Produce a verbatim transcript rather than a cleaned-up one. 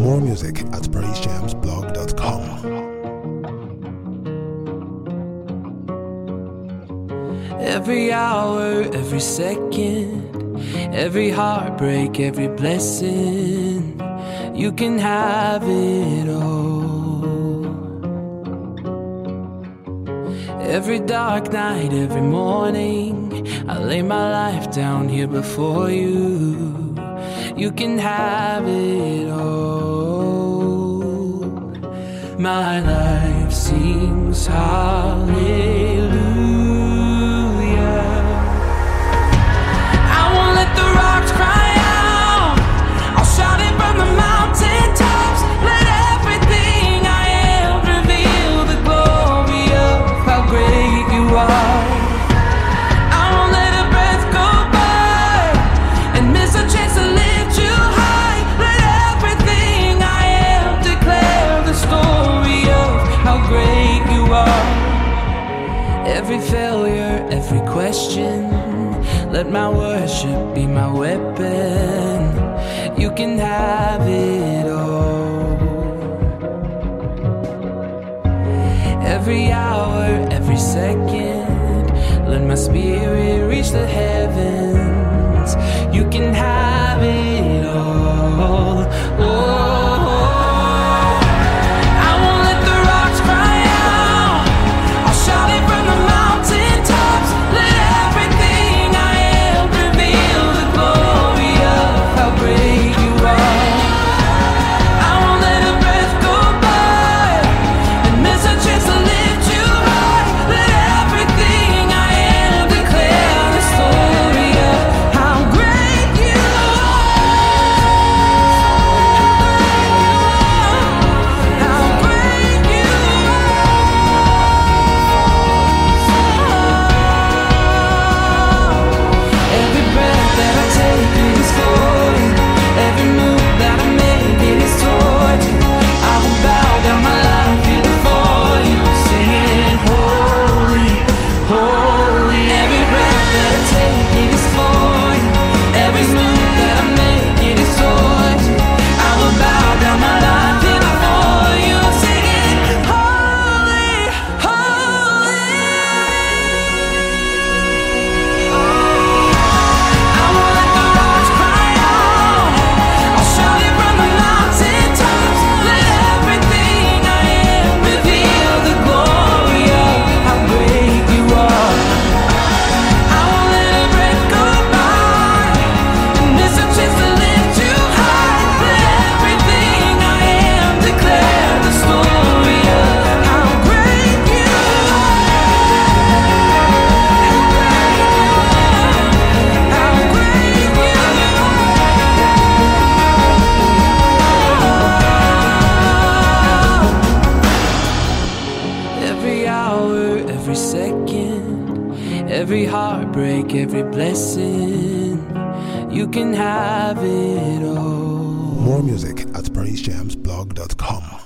More music at praise jams blog dot com. Every hour, every second, every heartbreak, every blessing, you can have it all. Every dark night, every morning, I lay my life down here before you. You can have it all. My life sings hallelujah. Every failure, every question, let my worship be my weapon. You can have it all. Every hour, every second, let my spirit reach the heavens. You can have it all. Oh. Every second, every heartbreak, every blessing, you can have it all. More music at praise jams blog dot com.